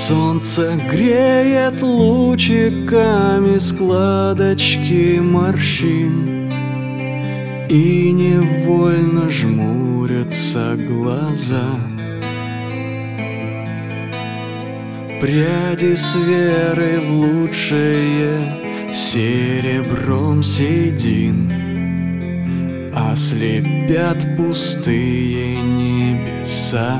Солнце греет лучиками складочки морщин, и невольно жмурятся глаза. Пряди с верой в лучшее серебром седин ослепят пустые небеса.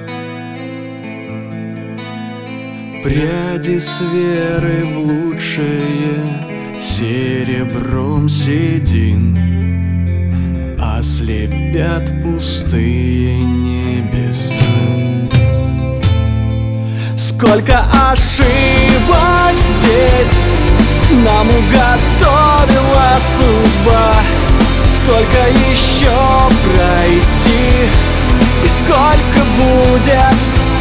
Пряди с верой в лучшее серебром седин ослепят пустые небеса. Сколько ошибок здесь нам уготовила судьба, сколько еще пройти и сколько будет.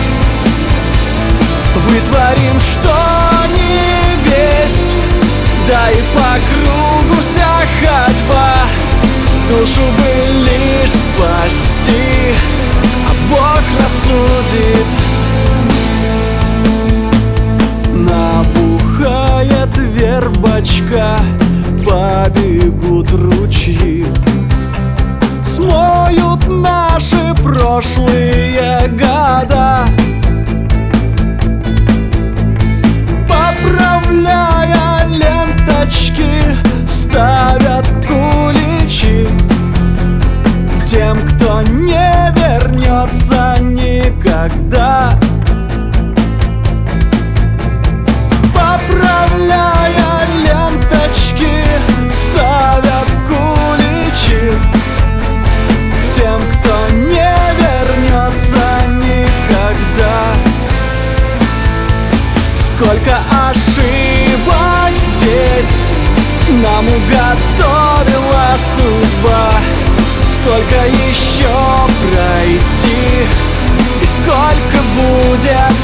Вытворим, что не весть, да и по кругу вся ходьба. Душу бы лишь спасти, а Бог рассудит. Набухает вербочка, побегут ручьи, смоют наши прошлые года. Поправляя ленточки, ставят куличи тем, кто не вернется никогда. Поправляя ленточки, ставят куличи тем, кто не вернется никогда. Сколько ошибок здесь нам уготовила судьба, сколько еще пройти и сколько будет.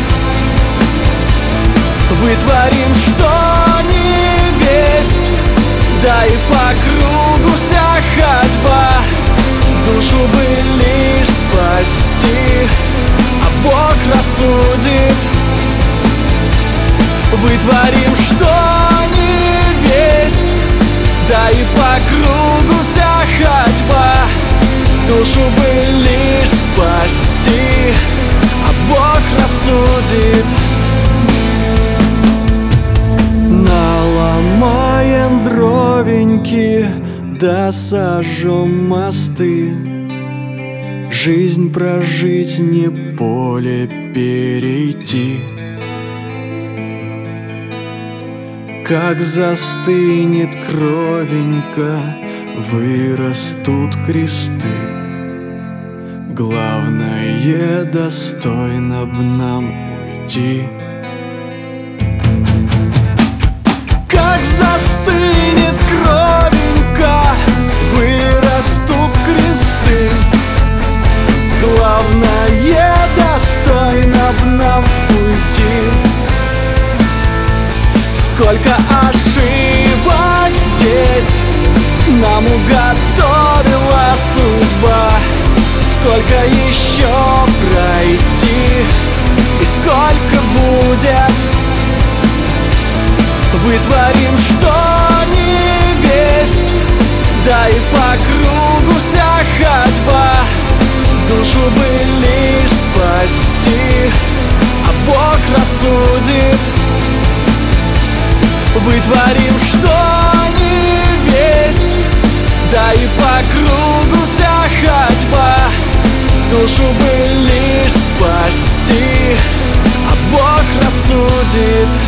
Вытворим, что не весть, да и по кругу вся ходьба. Душу бы лишь спасти, а Бог рассудит. Вытворим, что не весть, да и по кругу вся ходьба. Душу бы лишь спасти, а Бог рассудит. Наломаем дровеньки, да сожжем мосты. Жизнь прожить, не поле перейти. Как застынет кровенька, вырастут кресты. Главное, достойно б нам уйти. Как застынет кровенька, вырастут кресты. Главное, достойно б нам уйти. Сколько ошибок здесь нам уготовила судьба, сколько еще пройти и сколько будет. Вытворим, что не весть, да и по кругу вся ходьба. Душу бы лишь спасти, а Бог рассудит. Вытворим, что не весть, да и по кругу вся ходьба. Душу бы лишь спасти, а Бог рассудит.